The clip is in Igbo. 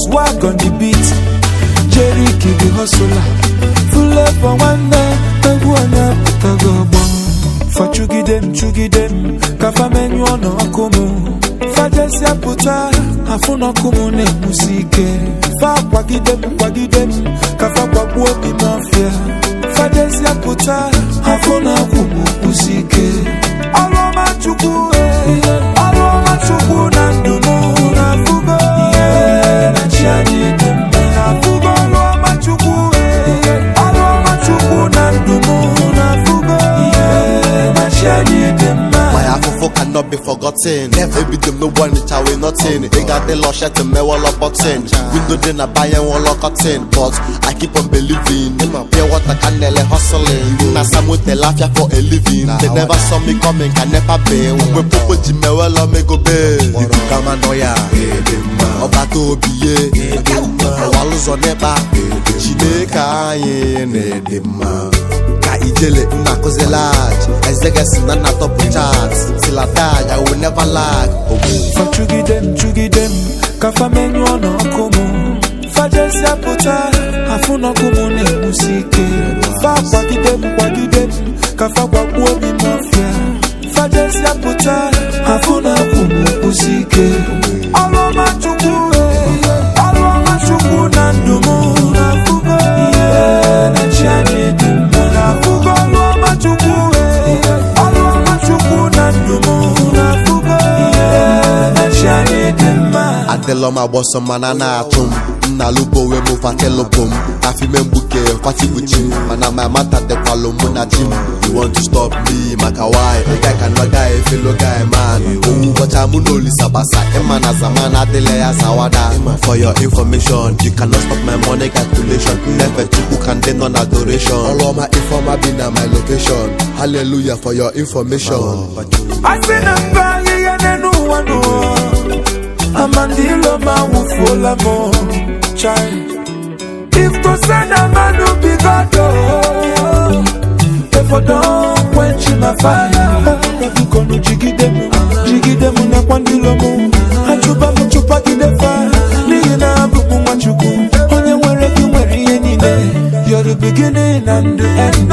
swag on the beat. Jerry Kid the hustler. Full up for one night. Taguana Putago. For chugi them. Kafa menu on okumu. Fajesia puta. Afuna kumune musike. Fa kwagi dem. Kafa kwabu obi mafia. Fajesia puta. Afuna kumu musike. Aloma chuku nandumu na fugo. Na chiani dembe na fugo. Aloma chuku nandumu na fugo. Na chiani dembe. My afofo cannot be forgotten. Maybe them no one which I will nothing. They got the lush at the me wall of button. Window then I buy and wall of cotton. But I keep on believing. Pure water can nearly hustling. Now some with the laugh for a living. They never saw me coming, can never be. We popo jime well or me go be. You come and know ya. Obato biye. Walus on eba. Chineka ye nedema. Ijele na koze large. Ezegesi na na top charts. Till I die, I will never lag. For chugi them. Kafa menu ono kumu. Fajesia puta. Afuna kumu ne musike. Fa kwagi dem. Kafa kwabu obi mafia. Fajesia puta. Afuna kumu musike. Aloma chuku nandumu na fugo. Na chiani dembe. Aloma chuku nandumu na fugo. Na chiani dembe. Adeloma bosso manana atum. Na lubo we mo fatelopum. Afi membuke fati buchim. Mana my mata de palomo na gym. You want to stop me, makawai. A guy can guy, fellow guy man. Oh, what I'm unoli sabasa. Emana zamana dele azawada. For your information, you cannot stop my money calculation. Never to can then on adoration. All of my informer be na my location. Hallelujah for your information. I see them banging and no one know. Amandilo ma wufola mo chai. If to send a man to be God, if I don't quench my fire, you gonna jiggy them na kwandilo mo. Chupa kidefa, nina buku machuku. Onye were ki were yenine. You're the beginning and the end.